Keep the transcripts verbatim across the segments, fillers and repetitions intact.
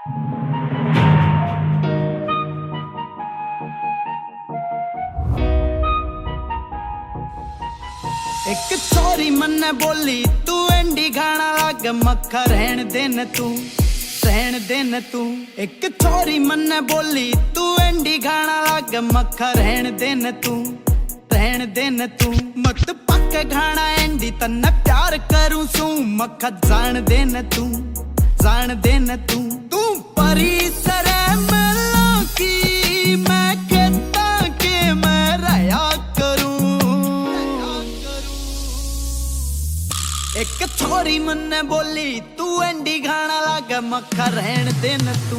एक छोरी मन्ने बोली तू एंडी गाना लाग मक्खा रहन देन तू रहन देन तू। एक छोरी मन्ने बोली तू एंडी गाना लाग मक्खा रहन देन तू रहन देन तू। मत पक घाना एंडी तन्ने प्यार करूं सू मक्खा जान देन तू जान देन तू। तू परी सरे मिलो की मैं कहता के मैं रहा करूं। एक छोरी मन्ने बोली तू एंडी गाना लाग मक्खा रहन देन तू।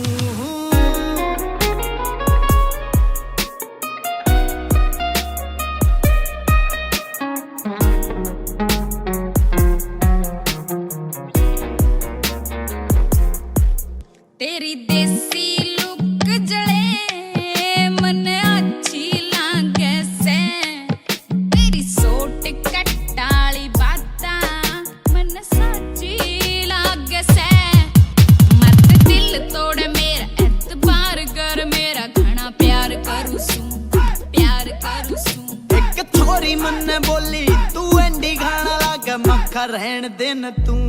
तेरी देसी लुक जले मन अच्छी लागे से। तेरी सोट कट्टाली बाता मन साची लागे से। मत दिल तोड़ मेरा एतबार कर मेरा घना प्यार करूं सू प्यार करूं सू। एक छोरी मन्ने बोली तू एंडी गाना लाग मक्खा रहन देन तू।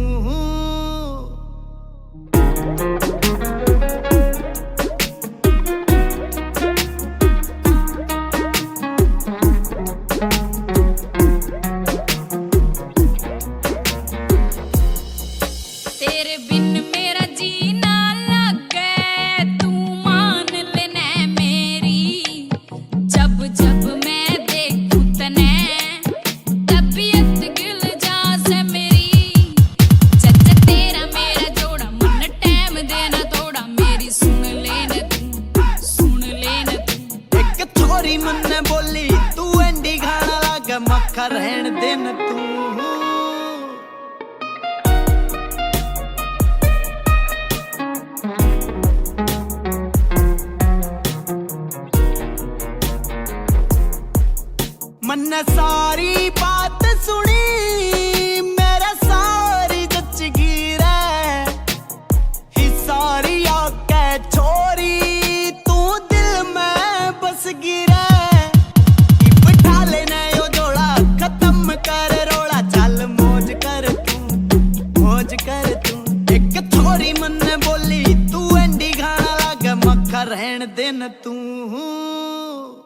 तेरे बिन मेरा जीना लगे तू मान लेना मेरी। जब जब मैं देखूं तने तबीयत गिल जासे मेरी। चचा तेरा मेरा जोड़ा मन टाइम देना थोड़ा मेरी सुन लेना तू सुन लेना तू। एक छोरी मन्ने बोली तू एंडी गाना लाग मक्खा रहन देन तू। मन्ने सारी बात सुनी